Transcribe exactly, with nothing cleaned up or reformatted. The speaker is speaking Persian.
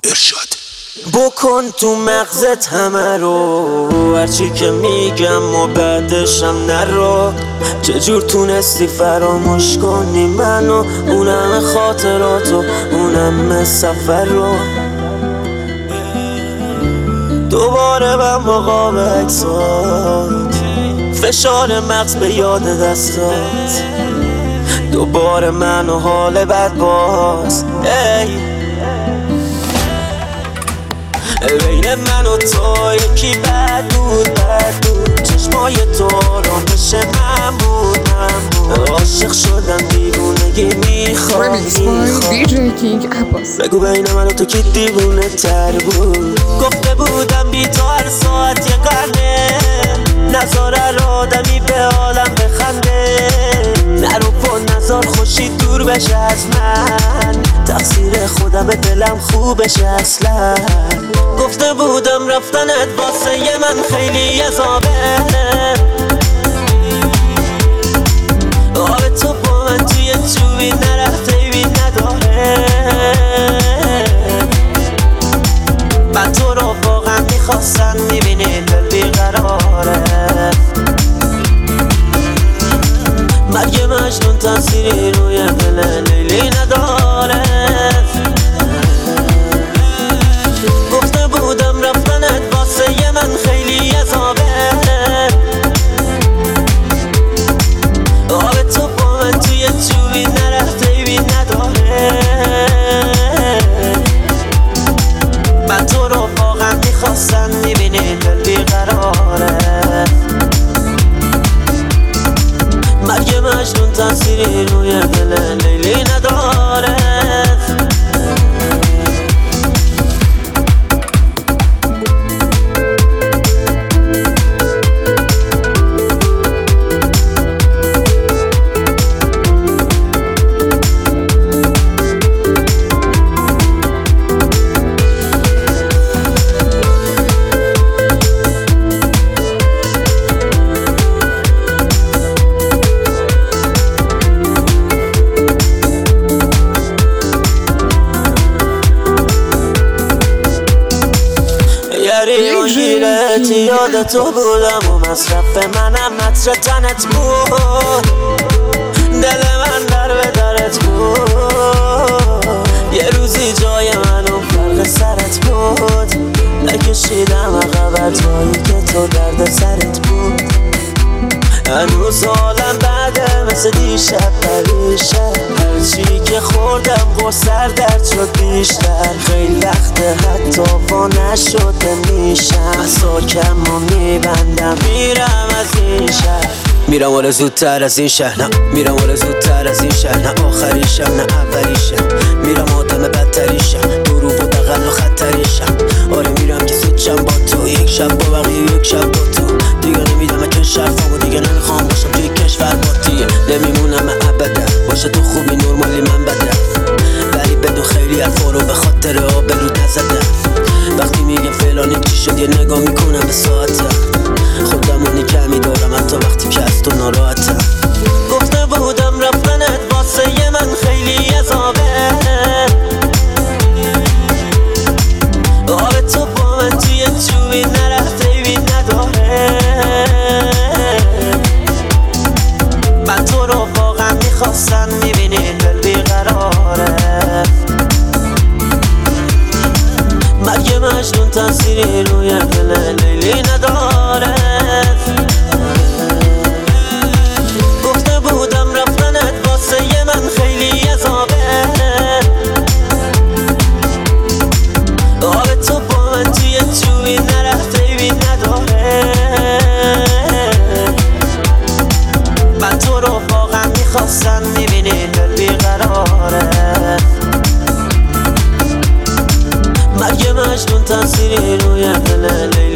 ارشاد. بکن تو مغزت همه رو، هرچی که میگم و بعدشم نرو. چجور تونستی فراموش کنی منو، اونم خاطراتو، اونم سفر رو. دوباره من مقام عکسات، فشار مغز به یاد دستات. دوباره من و حال بد باز. ای بین من و تو یکی بد بود بد بود، چشمای تو آرام بشه من بود من بود. عاشق شدم دیوونگی میخوام میخوام. بگو بین من و تو کی دیوونه تر بود. گفته بودم بی تو هر ساعت یه قرنه، نظاره رو آدمی به عالم بخنده. نرو پا نظر خوشی دور بشه از من، تقصیر خودم دلم خوب بشه اصلا. گفته بودم رفتنت واسه ی من خیلی عذابه، آب تو با من توی جوی نرفته بی نداره. من تو رو واقعا میخواستم، میبینی دل بیقراره. مرگ مجنون تأثیری روی دل لیلی نداره. گفته بودم رفتنت واسه ی من خیلی عذابه، آب تو با من توی جوی نرفته بی نداره. من تو رو واقعا میخواستم، میبینی دل بیقراره. مرگ مجنون تأثیری روی دل لیلی نداره. گیرت یاد تو بودم و مصرف منم مطر تنت بود. دل من در به درت بود، یه روزی جای منو فرق سرت بود. نکشیدم عقب جایی که تو درد سرت بود. هنوز حالم بعده مثل دیشب پریشب، هرچی که خوردم غصر درد شد بیشتر. خیلی وقته حتی وا نشده میشم، ساکم و میبندم میرم از این شهر. میرم آره زودتر از این شهر، نه میرم آره زودتر از این شهر. نه آخریشم نه اولیشم، میرم آدم بدتریشم، دروغ و دقل و خطریشم. آره میرم که زودشم با تو، یک شب با بقیه یک شب با تو. دیگه نمیدم که شرفم و دیگه نمیخوام باشم توی کشور با دیگه. نمیمونم ابدا باشه تو خوبی نرمالی من بدم، ولی بدون خیلی حرفا رو به خاطر آبرو نزدم. وقتی میگم فلانی چی شد یه نگاه میکنم به ساعتم، خودمونی کمی دارم حتی وقتی که از تو ناراحتم. گفته بودم رفتنت واسه ی من خیلی عذابه، آب تو با من توی جوی نرفته بی نداره. من تو رو واقعا میخواستم، میبینی دل بیقراره. مرگ مجنون تأثیری روی دل لیلی نداره. گفته بودم رفتنت واسه ی من خیلی عذابه، آب تو با من توی جوی نرفته بی نداره. من تو رو واقعا میخواستم، میبینی دل بیقراره. مرگ مجنون تأثیری روی دل لیلی